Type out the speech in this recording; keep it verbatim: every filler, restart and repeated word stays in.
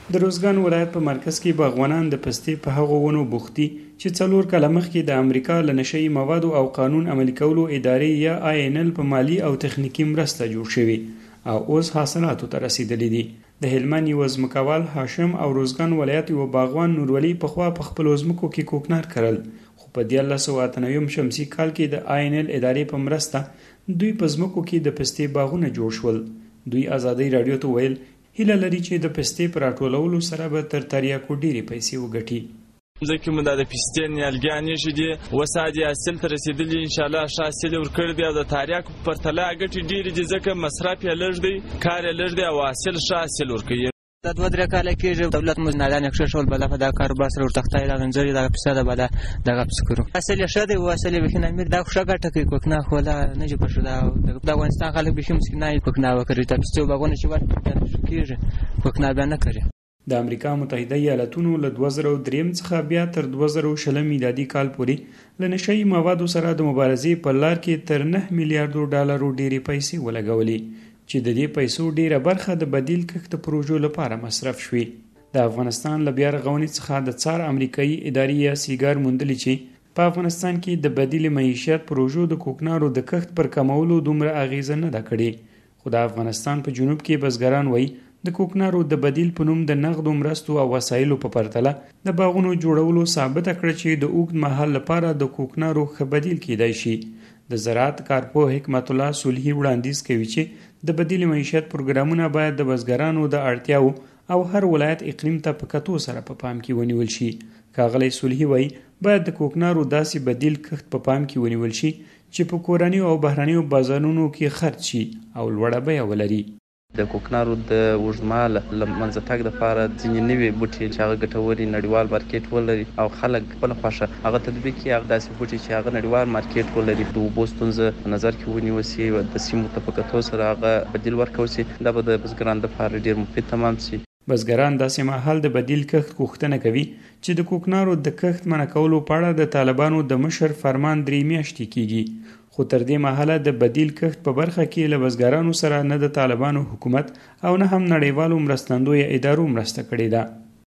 د روزګان ولایت په مرکز کې باغوانان د پستې په هغو ونو بوختي چې څلور کاله مخکې د امریکا له نشه یي موادو او قانون عملي کولو ادارې یا آی ان ال په مالي او تخنیکي مرسته جوړ شوي او اوس حاصلاتو ته رسیدلي دي. د هلمند یو ځمکوال هاشم او روزګان ولایت یو باغوان نورولي پخوا په خپلو ځمکو کې کوکنار کرل، خو په دیارلس سوه اته نوي شمسي کال کې د آی ان ال ادارې په مرسته دوی په ځمکو کې د پستې باغونه جوړ شول. دوی ازادۍ راډیو ته ویل هیله لري چې د پستې په راټولولو سره به تر تریاکو ډېرې پیسې وګټي. ځکه موږ د پستې نیالګیانې چې دي اوس عادي حاصل ته رسېدلي، انشاءالله ښه حاصل یې ورکړی دی او د تریاکو په پرتله ګټې ډېرې دي ځکه مصرف یې لږ دی، کار یې لږ دی او حاصل ښه حاصل ورکوي. دا دوه درې کاله کېږي دولت موږ نادانې کښېښول بله په دا کاروبار سره ورتخته یې دا غنځرې دغه پسه ده بله دغه پسه کړو. حاصل یې ښه دی او حاصل یې بیخي نامیر دا خو ښه ګټه کوي. کوکنار خو لا نه جي پښو دا د افغانستان خلک بیخي مسکینان یې کوکنار وکړي. دا پسې باغونه چې ورته بیا نه کېږي کوکنار بیا نه کوي. د امریکا متحده ایالتونو له دوه زره دریم څخه بیا تر دوه زره شلم میلادي کال پورې له نشه یي موادو سره د مبارزې په لار کې تر نه میلیارډو ډالرو ډېرې پیسې ولګولې چې د دې پیسو ډیره برخه د بدیل کښت پروژو لپاره مصرف شوې. د افغانستان له بیا رغونې څخه د څار امریکایي ادارې یا سیګار موندلي چې په افغانستان کې د بدیل معیشت پروژو د کوکنارو د کښت پر کمولو دومره اغیزه نه ده کړې. خو د افغانستان په جنوب کې بزګران وایي د کوکنارو د بدیل په نوم د نغدو مرستو او وسایلو په پرتله د باغونو جوړولو ثابته کړه چې د اوږد مهال لپاره د کوکنارو ښه بدیل کیدای شي. د زراعت کارپوه حکمت الله صلحي وړاندیز کوي چې د بدیل معیشت پروګرامونه باید د بزګرانو د اړتیاو او هر ولایت اقلیم ته په کتو سره په پام کې ونیول شي. ښاغلی صلحي وایي باید د کوکنارو داسې بدیل کښت په پام کې ونیول شي چې په کورنیو او بهرنیو بازارونو کې خرڅ شي او لوړه بیه ولري. د کوکنارو د اوږدمهاله له منځه تګ دپاره ځینې نوي بوټي چې هغه ګټوري نړیوال مارکیټ ولري او خلک خپله خوښه هغه تطبیق کړي، هغه داسې بوټي چې هغه نړیوال مارکیټ ولري د اوبو ستونزه په نظر کې ونیول سي، د سیمو ته په کتو سره هغه بدیل ورکول سي. دا به د بزګرانو دپاره ډېر مفید تمام سي. بزګران داسې مهال د بدیل کښت غوښتنه کوي چې د کوکنارو د کښت منع کولو په اړه د طالبانو د مشر فرمان درې میاشتې کیږي. خو تر دې مهاله د بدیل کښت په برخه کې له بزګرانو سره نه د طالبانو حکومت او نه هم نړیوالو مرستندویه ادارو مرسته کړې ده.